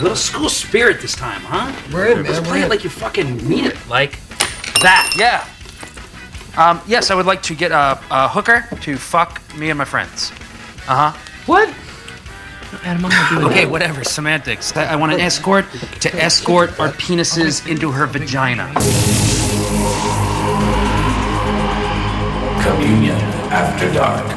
A little school spirit this time, huh? We're in, Let's man. play it like you fucking mean it. Like that. Yeah. Yes, I would like to get a hooker to fuck me and my friends. What? Adam, I'm gonna do Okay, whatever. Semantics. I want an escort to escort our penises into her vagina. Communion After Dark.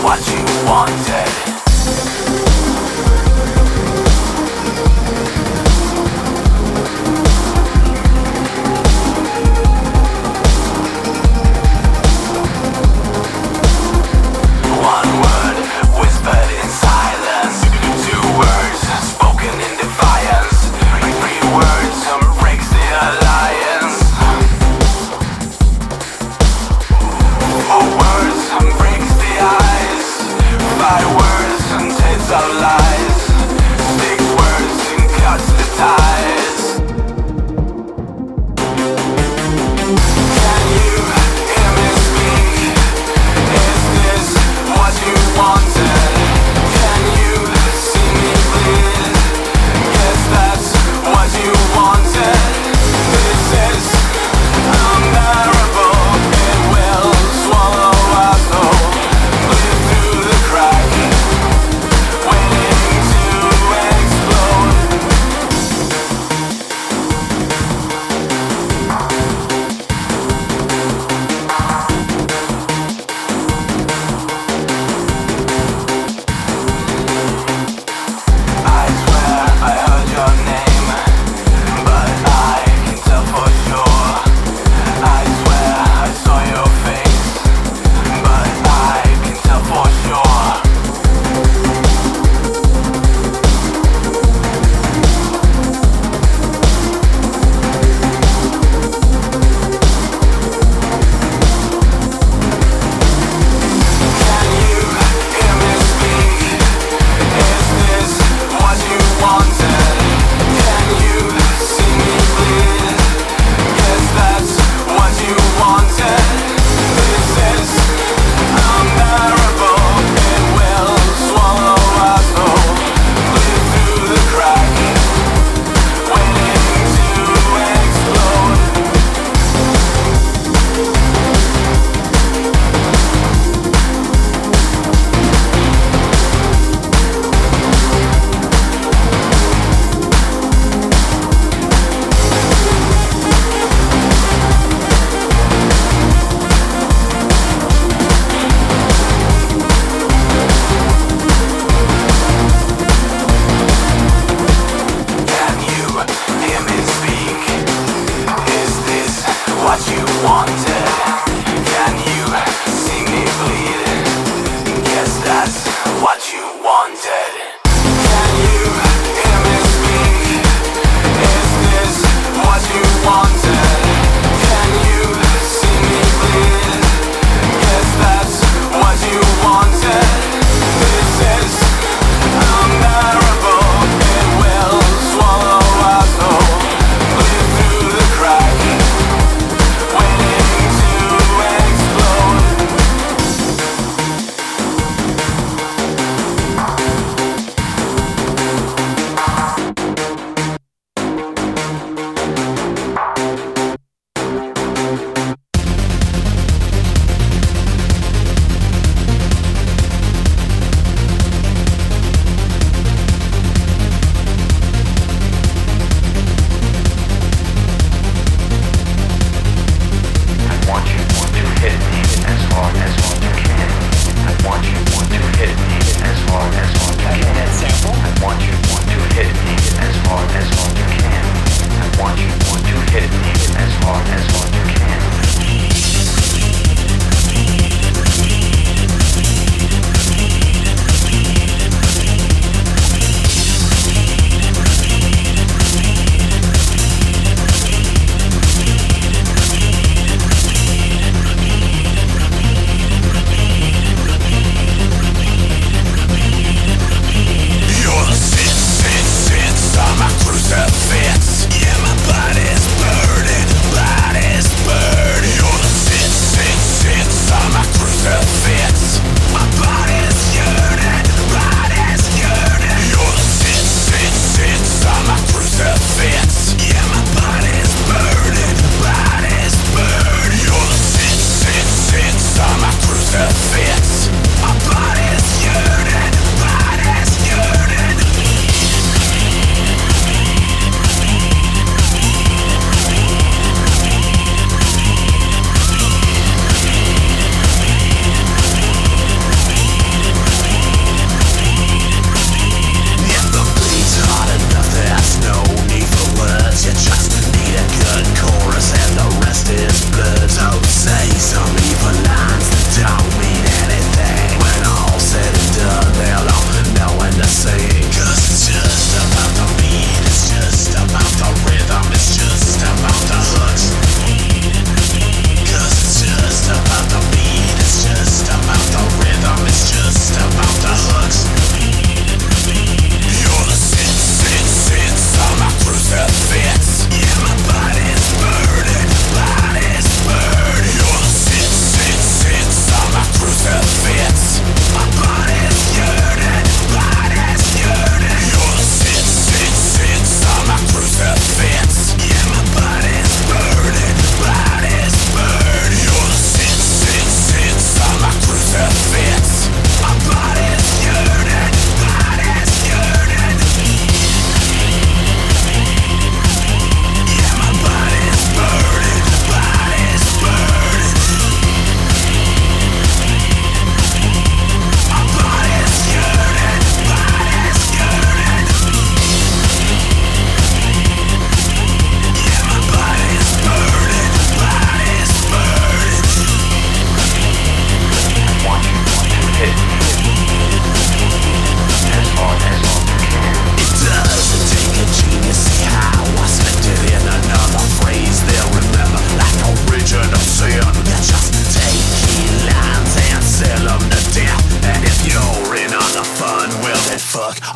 what you wanted. One word whispered in silence. Two words spoken in defiance. Three words breaks the alliance. Four words breaks the ice. Five words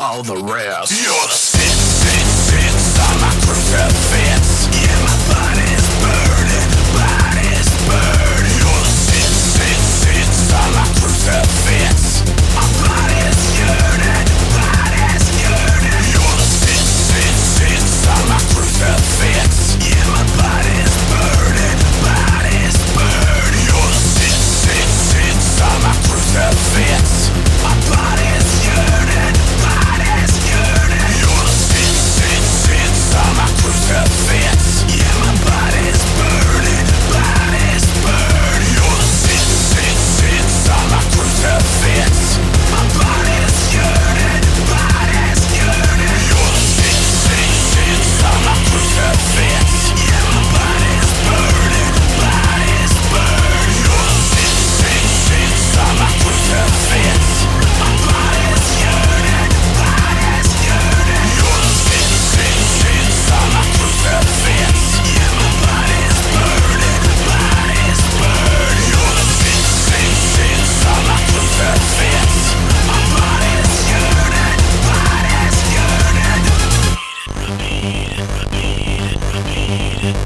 all the rest. You're the sits on my crucifix. Yeah, my body's burning, body's burning. You're the sits on my crucifix. My body's yearning, body's yearning. You're the sits on my crucifix. Yeah, my body's burning, body's burning. You're the sits on my crucifix. My body's yearning, body's yearning. You're the sits on my crucifix. Yeah, my body's burning, body's burning. You're the sits on my crucifix. My body's yearning, body's yearning. You're the sits on my crucifix. Yeah, my body's burning, body's burning. You're the sits on my crucifix. My body's yearning, body's yearning. You're the sits on my crucifix. Yeah, my body's burning, body's burning. You're the sits on my crucifix. My body's yearning, body's yearning. Repeat it.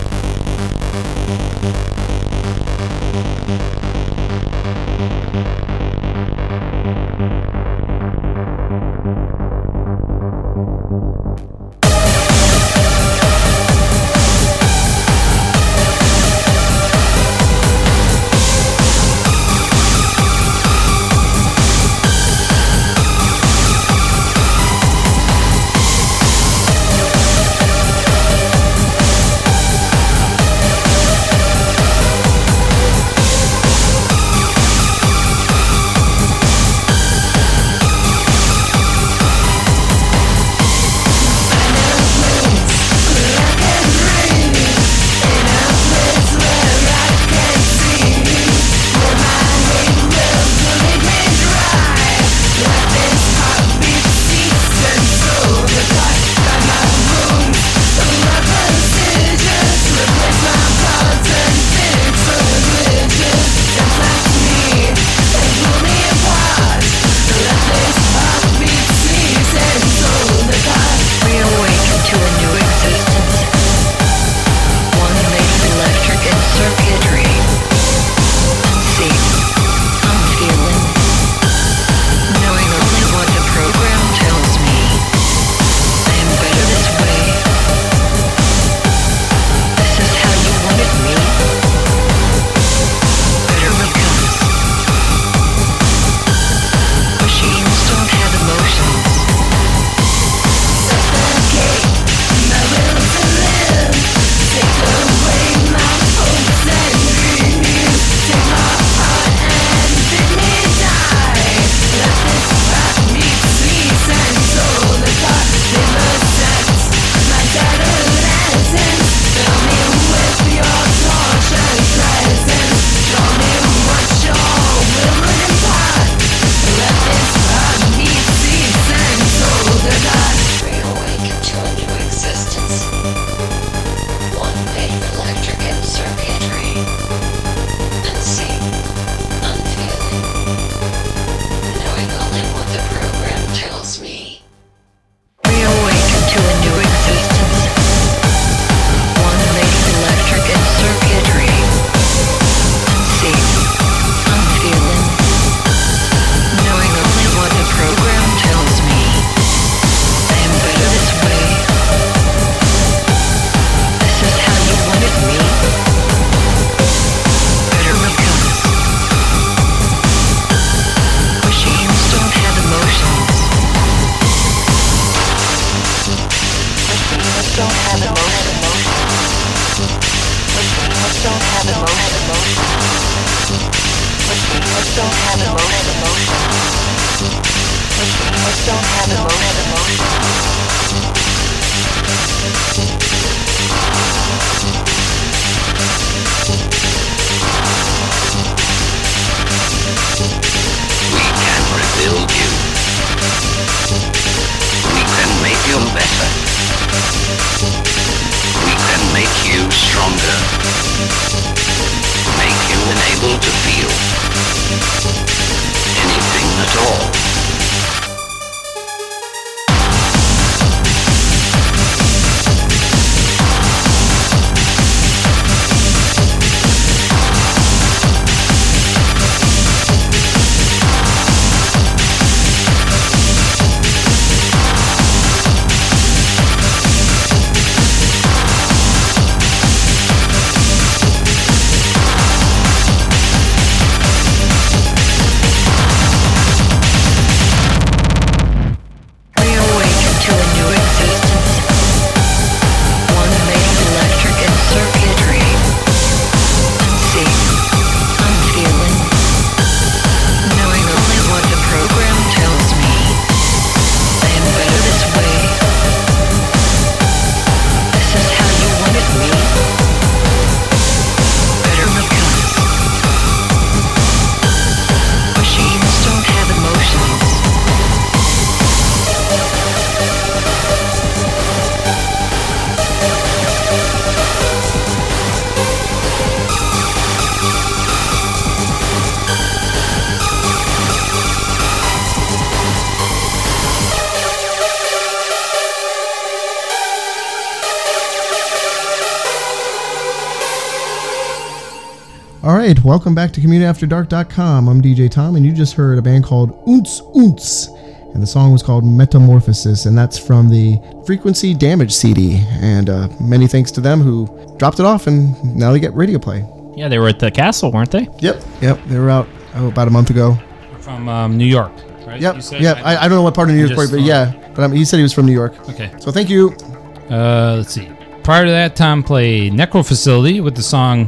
right, welcome back to CommunityAfterDark.com. I'm DJ Tom, and you just heard a band called Oonts Oonts, and the song was called Metamorphosis, and that's from the Frequency Damage CD. And many thanks to them who dropped it off, and now they get radio play. Yeah, they were at the castle, weren't they? Yep, they were out about a month ago. From New York, right? Yep, You said? I don't know what part of New York, just but yeah, but he said he was from New York. Okay. So thank you. Let's see. Prior to that, Tom played Necro Facility with the song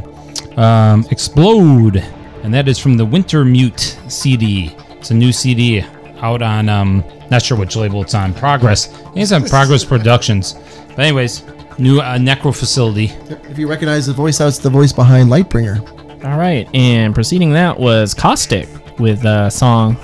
Explode, and that is from the Winter Mute CD. It's a new CD out on, not sure which label it's on, Progress. I think it's on Progress Productions. But anyways, new Necro Facility. If you recognize the voice, that's the voice behind Lightbringer. All right, and preceding that was Caustic with a song,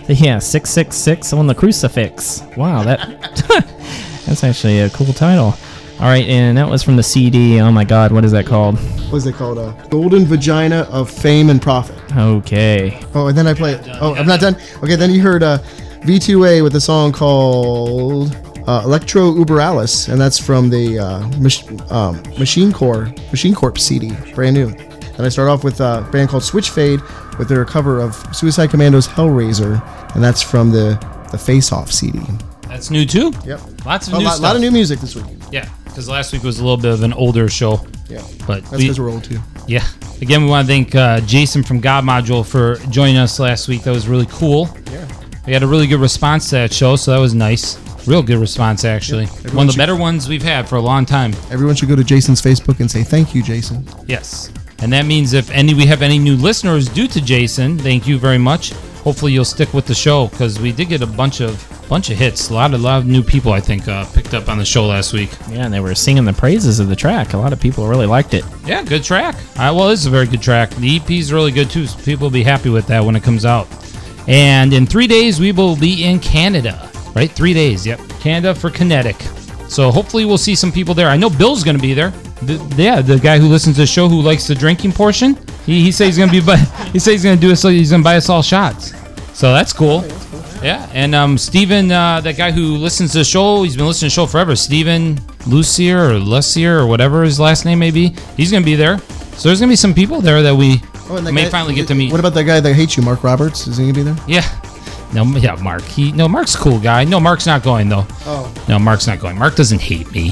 666 on the Crucifix. Wow, that's actually a cool title. All right, and that was from the CD. Oh my God, what is that called? What is it called? Golden Vagina of Fame and Profit. Okay. Oh, and then I played. Oh, I'm not done. Okay, then you heard V2A with a song called Electro Uberalis, and that's from the Machine Corp CD, brand new. And I start off with a band called Switch Fade with their cover of Suicide Commando's Hellraiser, and that's from the Face Off CD. That's new too? Yep. Lots of new stuff. A lot of new music this week. Yeah, because last week was a little bit of an older show. Yeah, but that's because we're old too. Yeah. Again, we want to thank Jason from God Module for joining us last week. That was really cool. Yeah. We had a really good response to that show, so that was nice. Real good response, actually. Yep. One of the better ones we've had for a long time. Everyone should go to Jason's Facebook and say, thank you, Jason. Yes. And that means if we have any new listeners due to Jason, thank you very much. Hopefully you'll stick with the show, because we did get a bunch of hits. A lot of new people, I think, picked up on the show last week. Yeah, and they were singing the praises of the track. A lot of people really liked it. Yeah, good track. Well, it's a very good track. The EP is really good, too, so people will be happy with that when it comes out. And in 3 days, we will be in Canada, right? 3 days, yep. Canada for Kinetic. So hopefully we'll see some people there. I know Bill's going to be there. The guy who listens to the show who likes the drinking portion. He says he's going to be, he says he's going to do it, so he's going to buy us all shots. So that's cool. Yeah, and Steven, that guy who listens to the show, he's been listening to the show forever. Steven Lucier or whatever his last name may be. He's going to be there. So there's going to be some people there that we may finally get to meet. What about that guy that hates you, Mark Roberts? Is he going to be there? Yeah. Mark. Mark's a cool guy. No, Mark's not going, though. Oh. No, Mark's not going. Mark doesn't hate me.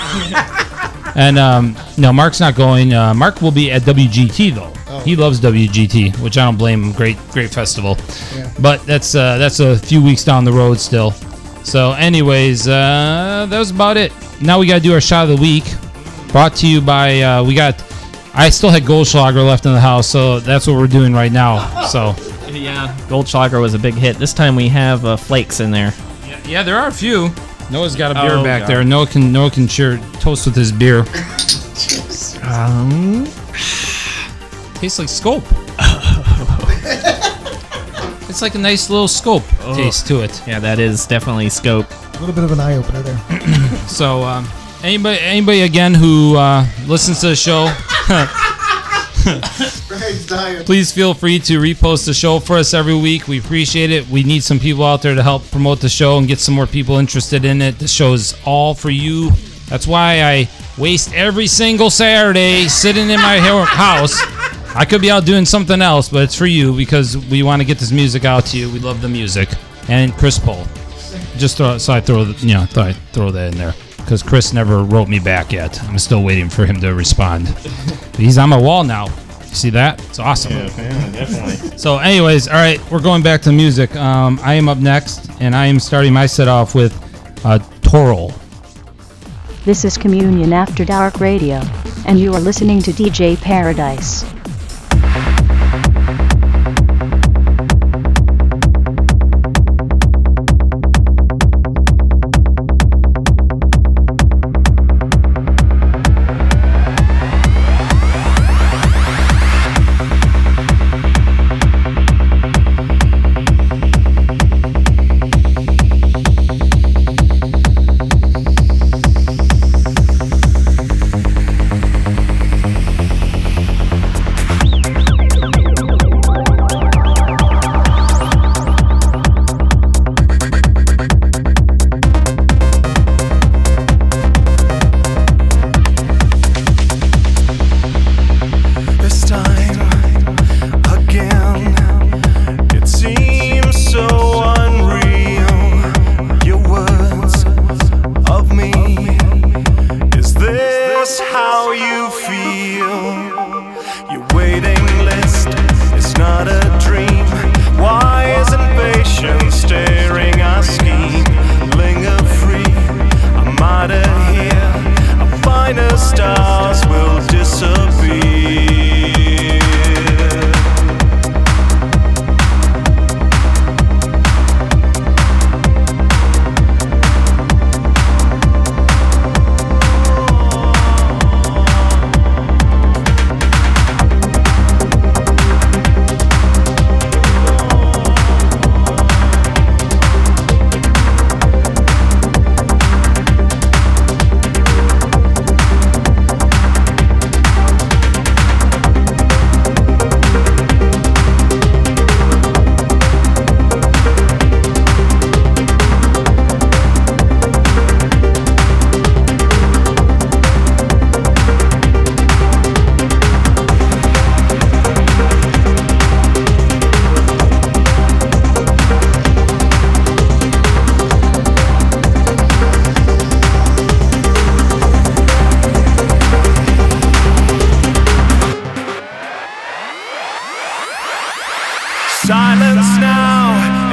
And, no, Mark's not going. Mark will be at WGT, though. Oh. He loves WGT, which I don't blame him. Great festival. Yeah. But that's a few weeks down the road still. So, anyways, that was about it. Now we got to do our shot of the week. Brought to you by, I still had Goldschlager left in the house, so that's what we're doing right now. So. Yeah, Goldschlager was a big hit. This time we have flakes in there. Yeah, there are a few. Noah's got a beer back there. Noah can share toast with his beer. Tastes like Scope. It's like a nice little Scope taste to it. Yeah, that is definitely Scope. A little bit of an eye opener there. So, anybody again who listens to the show. Please feel free to repost the show for us every week. We appreciate it. We need some people out there to help promote the show and get some more people interested in it. The show is all for you. That's why I waste every single Saturday sitting in my house. I could be out doing something else, but it's for you because we want to get this music out to you. We love the music. And Chris Pohl. Thought I'd throw that in there. Because Chris never wrote me back yet. I'm still waiting for him to respond. He's on my wall now. You see that? It's awesome. Yeah, definitely. So anyways, all right, we're going back to music. I am up next, and I am starting my set off with Toral. This is Communion After Dark Radio, and you are listening to DJ Paradise.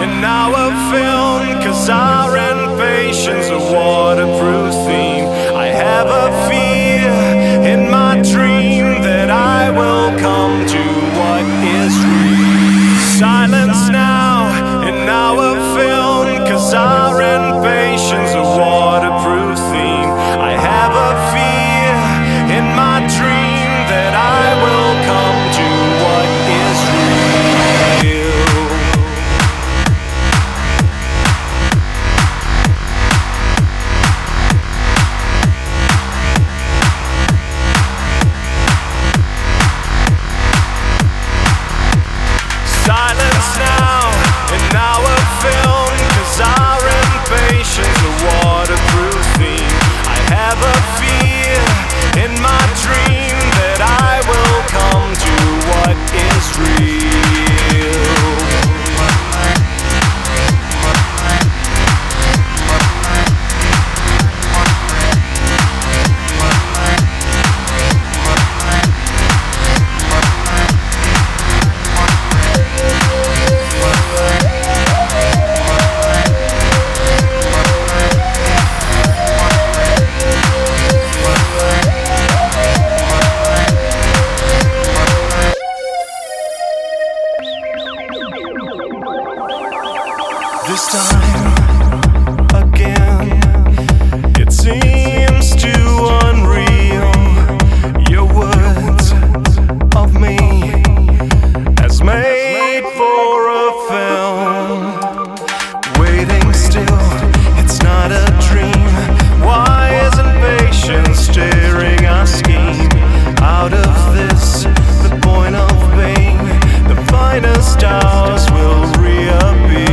and now a film, 'cause our impatience a waterproof theme. I have a fear in my dream that I will come to what is real. Silence now, and now a film, 'cause our impatience a waterproof theme. I have a fear in my dream that I will come to what is real. Silence now, and now a film, 'cause our impatience a waterproof theme. I have a fear in my dream that I will come to what is real. This time again, it seems too unreal. Your words of me as made for a film. Waiting still, it's not a dream. Why isn't patience steering our scheme? Out of this, the point of pain, the finest stars will reappear.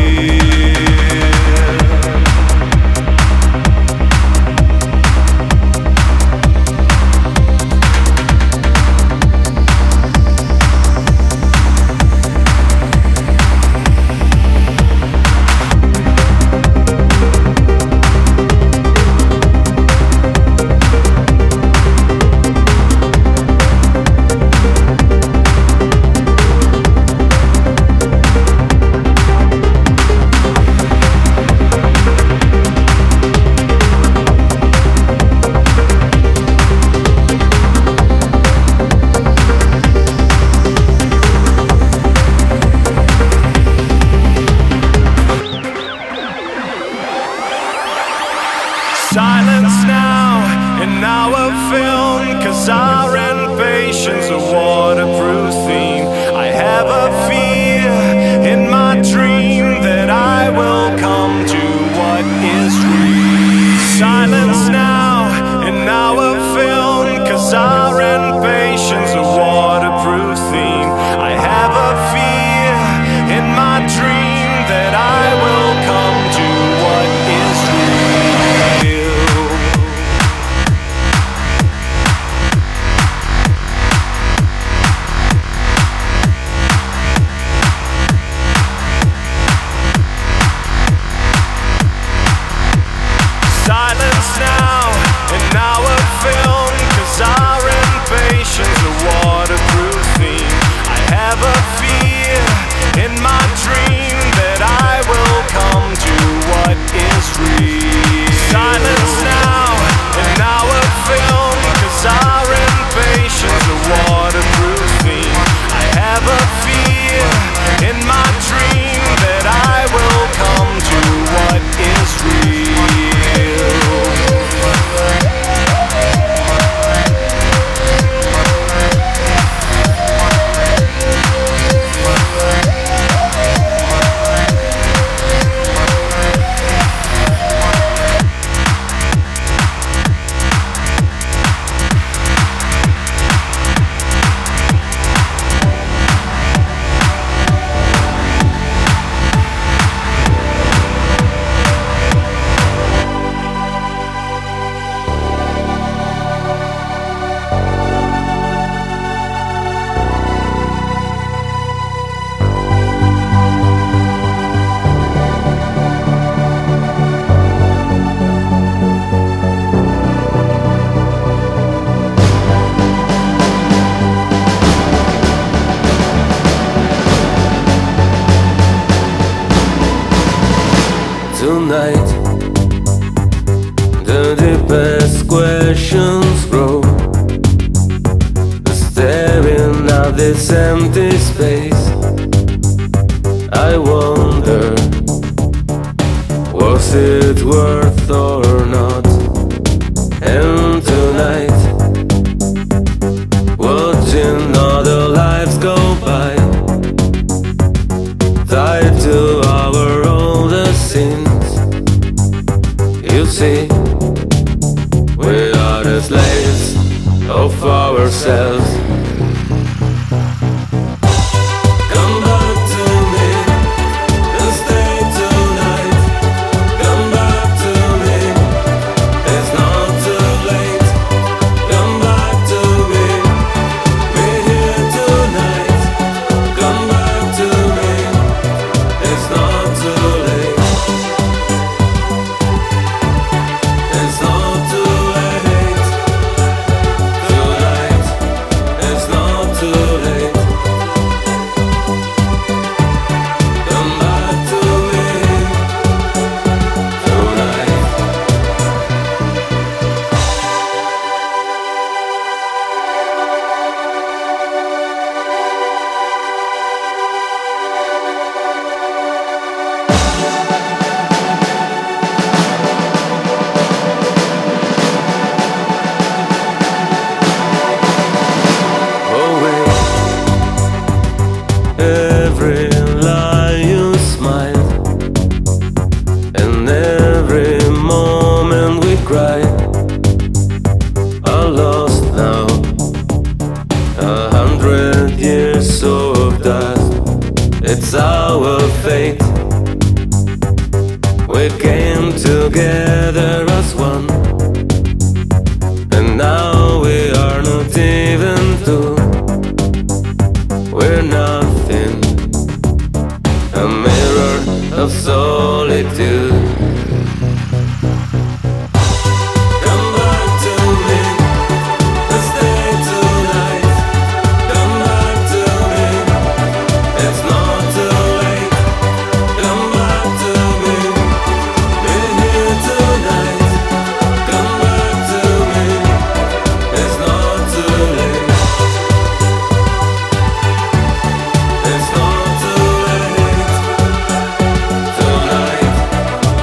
Silence now, and now a film, 'cause our impatience a waterproof theme. I have a fear in my dream that I will come to what is real. Silence now, and now a film, 'cause our impatience a waterproof theme. I have a fear in my dream that I will come to what is real. Silence now, and now a film, 'cause our impatience a waterproof theme. I have a fear in my dream that I will come to what is real. Silence now, and now a film, 'cause our impatience a waterproof theme. I have a fear in my dream that I will come to what is real. Tonight, the deepest questions grow. Staring at this empty space, I wonder, was it worth or not? And tonight, watching other lives go by, tied to our oldest sins. You see, we are the slaves of ourselves. Come back to me and stay tonight. Come back to me, it's not too late. Come back to me, we're here tonight. Come back to me, it's not too late. It's not too late. Tonight, it's not too late. Come back to me tonight. Away. Every lie you smile, and every moment we cry are lost now. 100 years of dust, it's our fate. We came together as one, and now we are not even two. We're nothing, a mirror of solitude. Come back to me and stay tonight. Come back to me, it's not too late. Come back to me, we're here tonight. Come back to me, it's not too late. It's not too late. Tonight,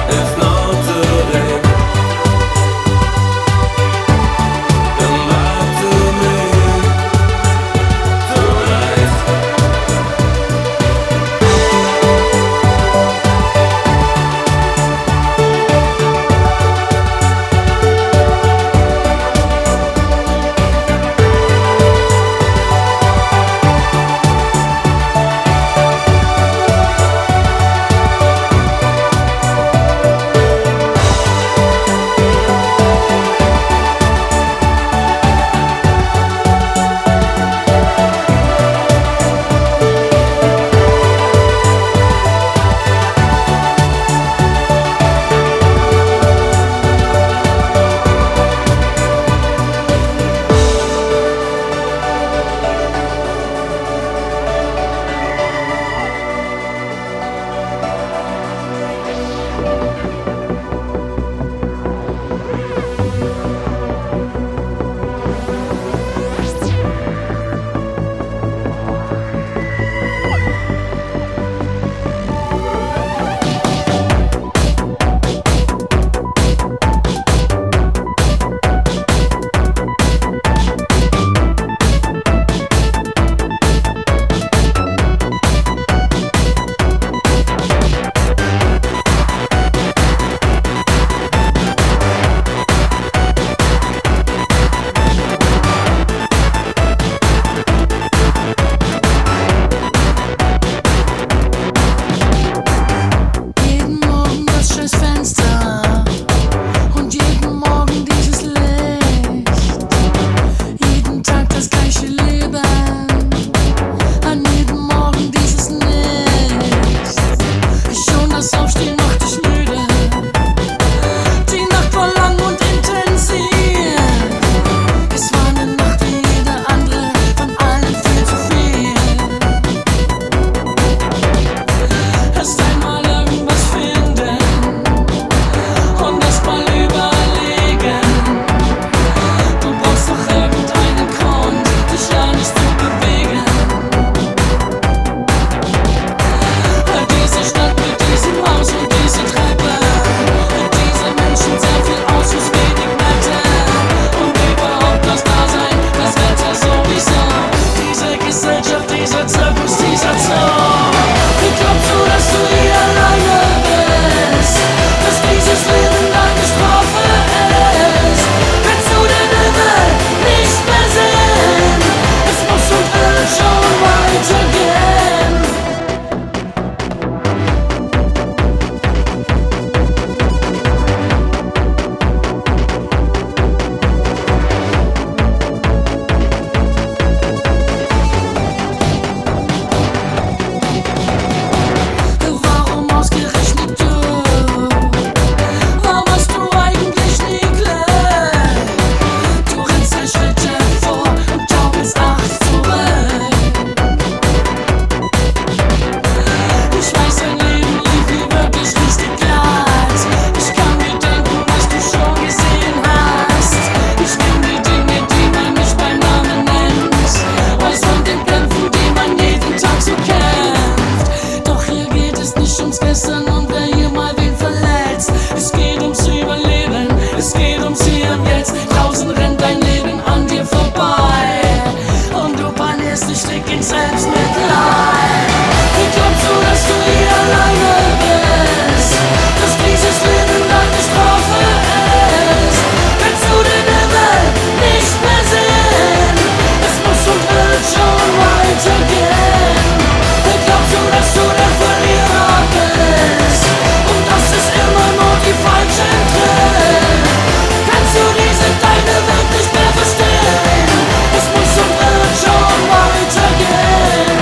Schultern und wer hier mal wen verletzt. Es geht ums Überleben, es geht ums Hier und Jetzt. Draußen rennt dein Leben an dir vorbei und du panierst dich dick in Selbstmitleid. Wie glaubst du, dass du hier alleine bist? Dass dieses Leben deine Strafe ist? Kannst du den Himmel nicht mehr sehen? Es muss und wird schon weitergehen. Wie glaubst du, dass du der Verlierer bist? Und das ist immer nur die falsche Tritt. Kannst du diese deine Welt nicht mehr verstehen? Es muss und wird schon weitergehen.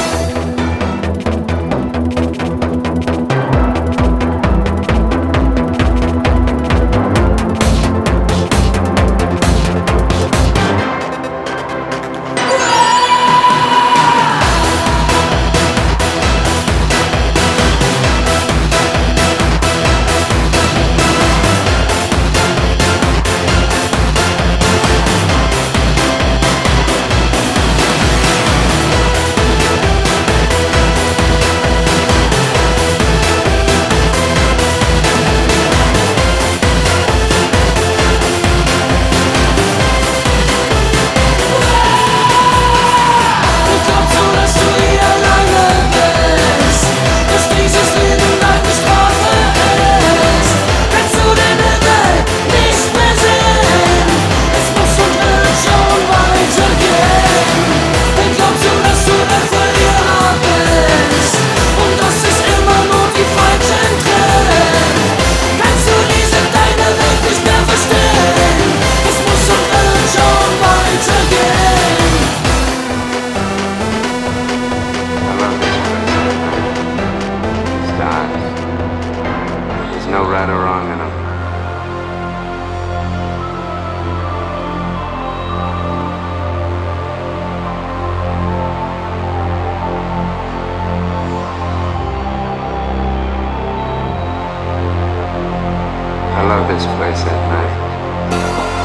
I love this place at night.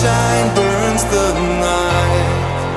sunshine burns the night.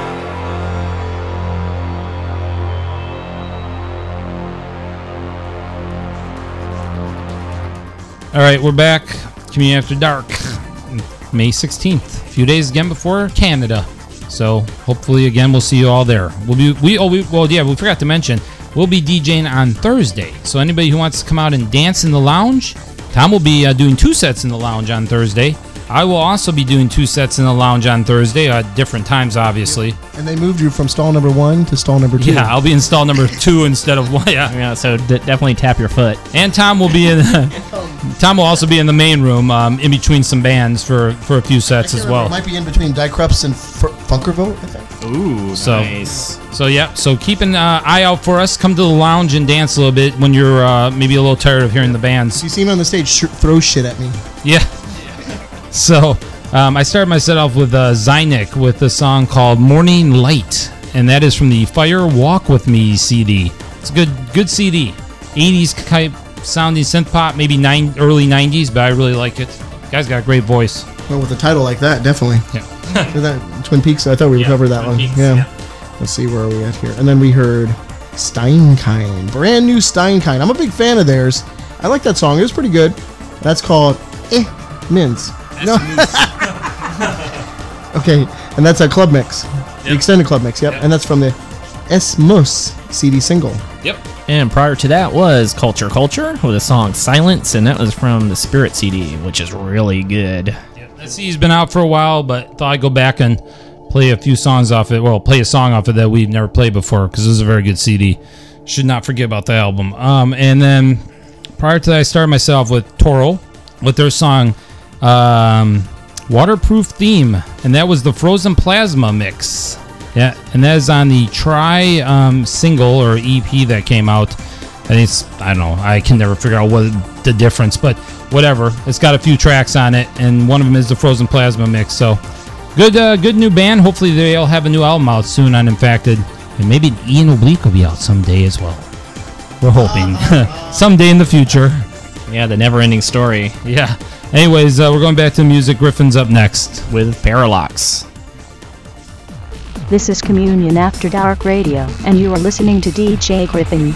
All right, we're back. Community After Dark, May 16th. A few days again before Canada. So hopefully again we'll see you all there. We forgot to mention we'll be DJing on Thursday. So anybody who wants to come out and dance in the lounge, Tom will be doing 2 sets in the lounge on Thursday. I will also be doing 2 sets in the lounge on Thursday at different times, obviously. And they moved you from stall number 1 to stall number 2. Yeah, I'll be in stall number 2 instead of 1. Yeah. Yeah, so definitely tap your foot. And Tom will be in. Tom will also be in the main room, in between some bands for a few sets as well. It might be in between Die Krups and Funkerville, I think. Ooh, So- nice. So yeah, so keep an eye out for us. Come to the lounge and dance a little bit when you're maybe a little tired of hearing the bands. You see me on the stage, throw shit at me. Yeah. So I started my set off with Zynik with a song called "Morning Light," and that is from the Fire Walk with Me CD. It's a good CD, 80s type sounding synth pop, maybe early 90s, but I really like it. Guy's got a great voice. Well, with a title like that, definitely. Yeah. That Twin Peaks, I thought we would cover that Twin one. Peaks, yeah. yeah. Let's see where are we at here. And then we heard Steinkind. Brand new Steinkind. I'm a big fan of theirs. I like that song. It was pretty good. That's called Mints. No. Okay, and that's a club mix. The extended club mix, yep. Yep. And that's from the Esmus CD single. Yep. And prior to that was Culture with a song Silence, and that was from the Spirit CD, which is really good. That CD's been out for a while, but thought I'd go back and play a few songs off it. Well, play a song off it that we've never played before because it was a very good CD. Should not forget about the album. And then prior to that, I started myself with Toro with their song Waterproof Theme, and that was the Frozen Plasma mix. Yeah, and that is on the Try single or EP that came out. And I don't know, I can never figure out what the difference, but whatever. It's got a few tracks on it, and one of them is the Frozen Plasma mix. So good new band. Hopefully they'll have a new album out soon on Infected, and maybe Ian Oblique will be out someday as well. We're hoping someday in the future. Yeah, the never-ending story Yeah. Anyways, we're going back to music. Griffin's up next. with Parallax. This is Communion After Dark Radio, and you are listening to DJ Griffin.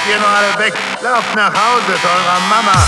ihr noch alle weg? Lauft nach Hause zu eurer Mama.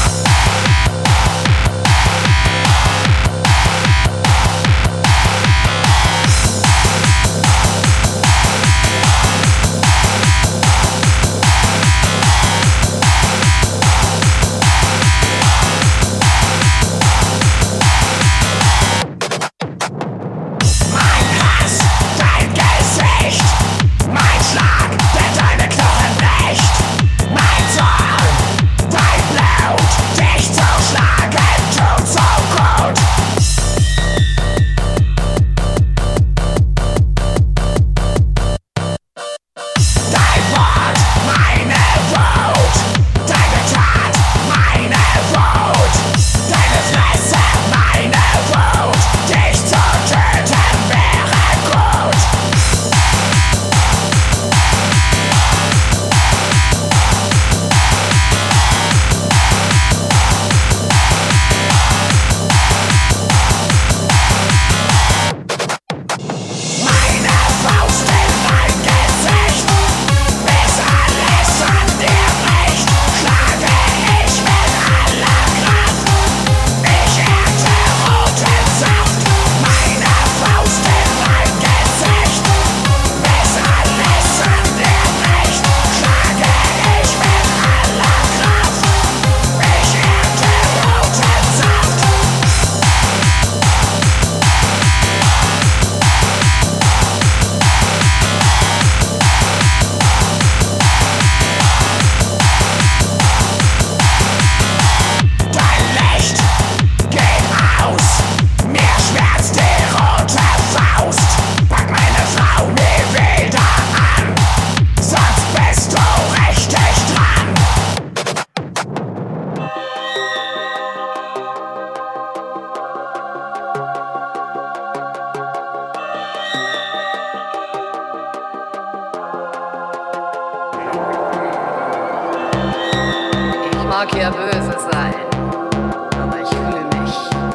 mag ja böse sein, aber ich fühle mich.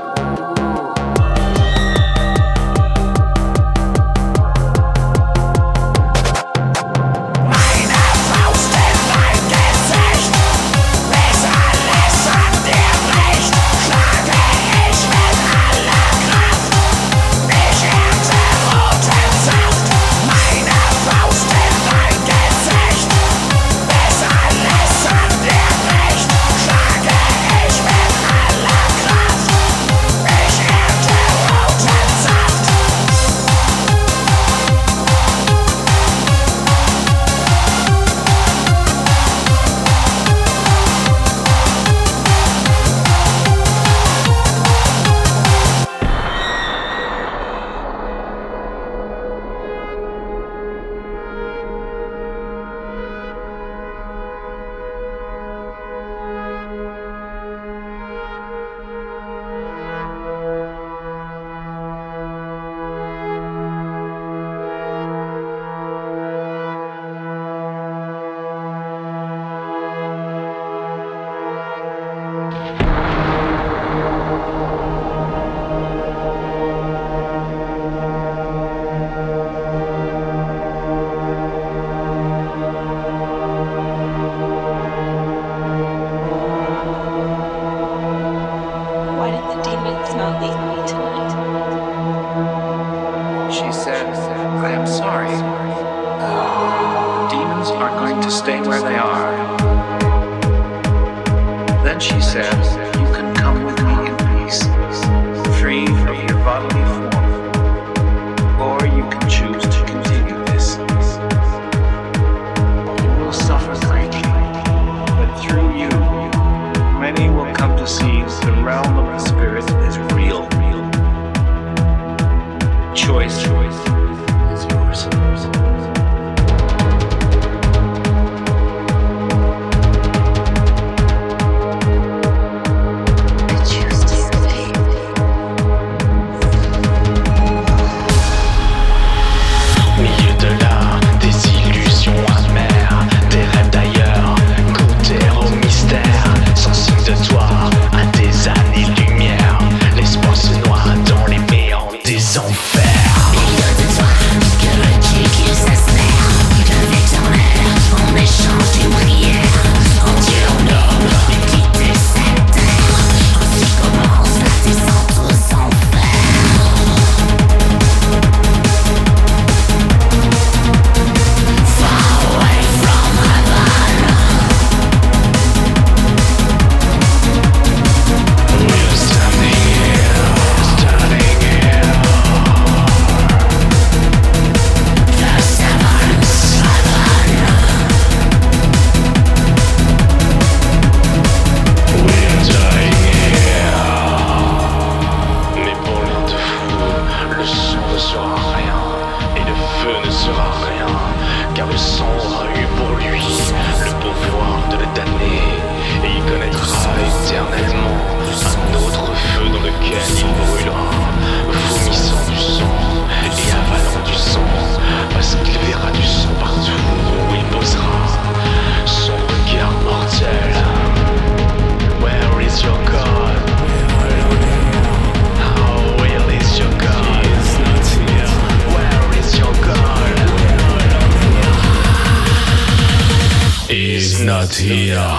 Meine Faust in dein Gesicht, bis alles an dir bricht, schlage ich mit aller Kraft. Ich ernte roten Saft, meine Faust in dein Gesicht, bis alles an dir bricht, schlage ich mit aller Kraft. Ich ernte roten Saft. Why did the demons not leave me tonight? She said, I am sorry. Demons are going to stay where they are. Then she said, you can come with me in peace, free from your bodily form, or you can choose to continue this. You will suffer greatly, but through you, many will come to see the realm of the spirit is real. Choice is yours. Satya.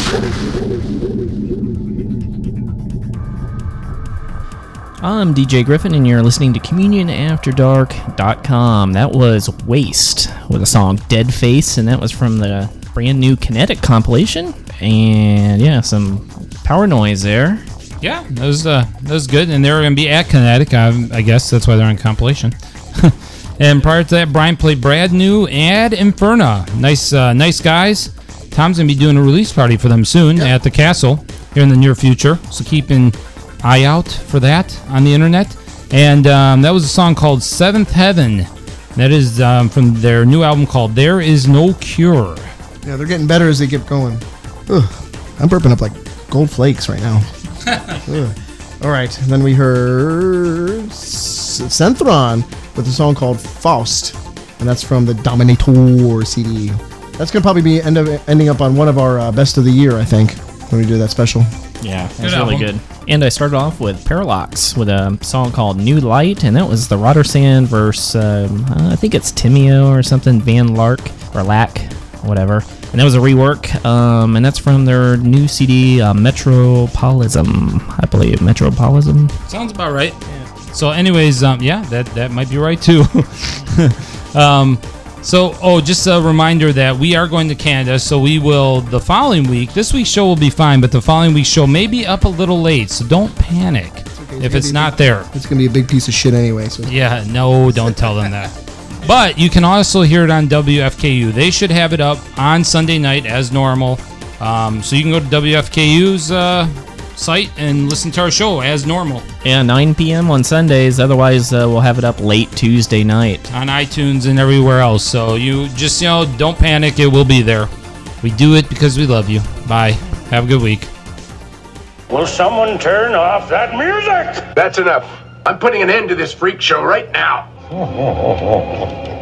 I'm DJ Griffin, and you're listening to CommunionAfterDark.com. That was Waste with the song Dead Face, and that was from the brand new Kinetic compilation. And yeah, some power noise there. Yeah, that was good, and they're going to be at Kinetic. I guess that's why they're on compilation. And prior to that, Brian played Brand New Ad Inferna. Nice guys. Tom's going to be doing a release party for them soon at the Castle here in the near future, so keep an eye out for that on the internet. And that was a song called Seventh Heaven. That is from their new album called There Is No Cure. Yeah, they're getting better as they keep going. Ugh, I'm burping up like gold flakes right now. All right, and then we heard Synthron with a song called Faust, and that's from the Dominator CD. That's going to probably be ending up on one of our best of the year, I think, when we do that special. Yeah, that's really good. And I started off with Parallax with a song called New Light, and that was the Rotersand versus, I think it's Timeo or something, Van Lark, or Lack, whatever. And that was a rework, and that's from their new CD, Metropolism, I believe. Metropolism? Sounds about right. Yeah. So anyways, yeah, that might be right too. Just a reminder that we are going to Canada, so we will, the following week, this week's show will be fine, but the following week's show may be up a little late, so don't panic if it's not there. It's going to be a big piece of shit anyway. So. Yeah, no, don't tell them that. But you can also hear it on WFKU. They should have it up on Sunday night as normal. So you can go to WFKU's site and listen to our show as normal. Yeah, 9 p.m. on Sundays. Otherwise, we'll have it up late Tuesday night. On iTunes and everywhere else. So you just, don't panic. It will be there. We do it because we love you. Bye. Have a good week. Will someone turn off that music? That's enough. I'm putting an end to this freak show right now.